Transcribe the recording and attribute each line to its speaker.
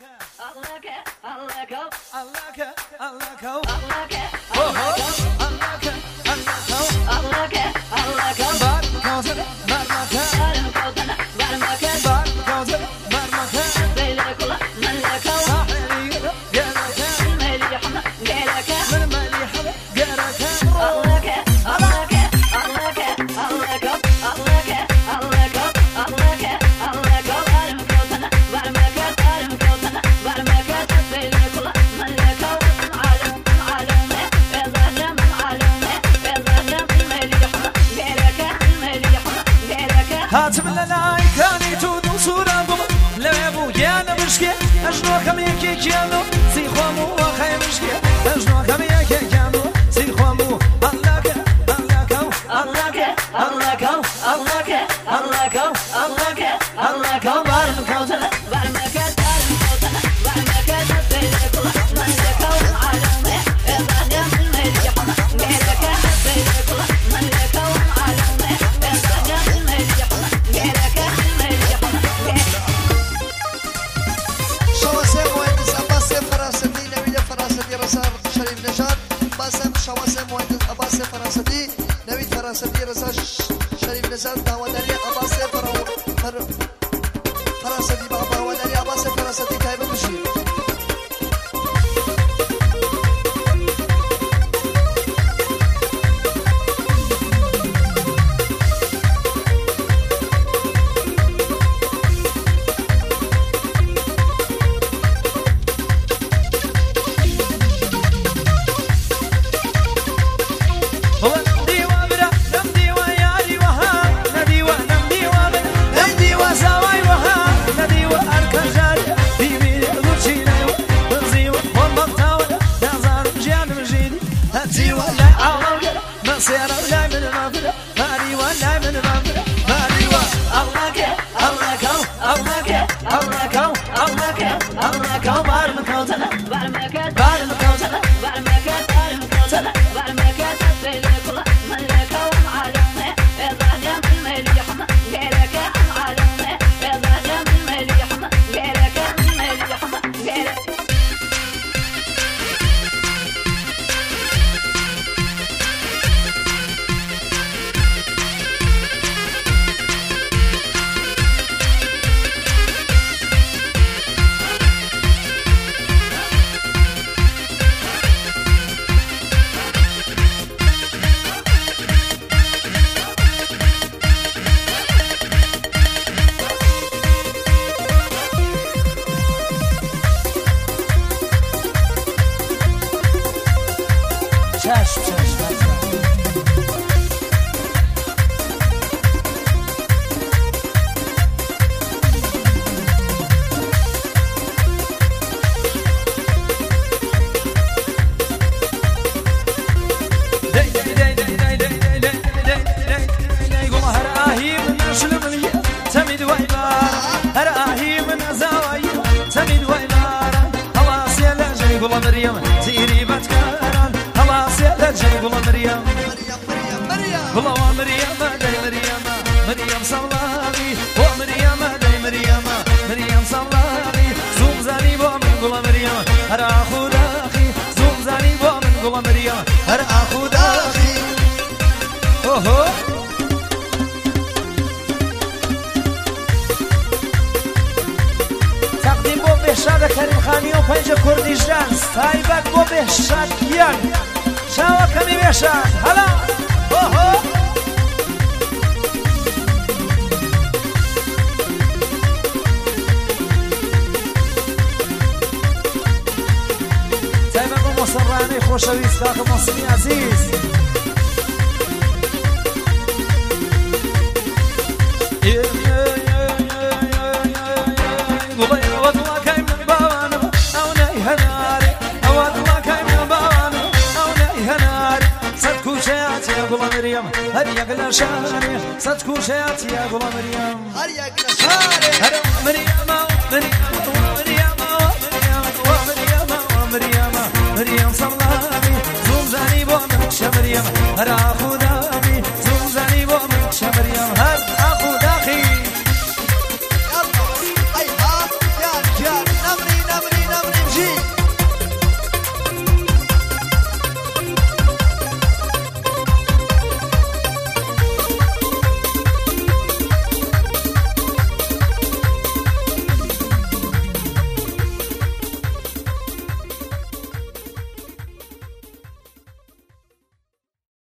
Speaker 1: هاتم لنا كاني تودو صورانكم لا يبو يانا مشكي أجنو كم يكي كيانو سيخوامو وخي مشكي أجنو كم يكي كيانو سيخوامو ألاك ألاكو ألاك ألاكو ألاك ألاكو ألاك ألاكو بارمكو تلا بارمكو بارمكو تلا بارمكو بيلكو ملكو عالمي إبراهيم المليحنا بيلك بيلكو ملكو عالمي إبراهيم المليحنا بيلك المليحنا
Speaker 2: شواسم مهندس عباس فراسدي نبيل فراسدي رسار شريف نجار باسم شواسم مهندس عباس فراسدي نبيل فراسدي رسار شريف نجار داوداري عباس فراسدي بابا وداري عباس فراسدي تايب بشير
Speaker 1: مريم صلاني زوم زاني بو من شمريم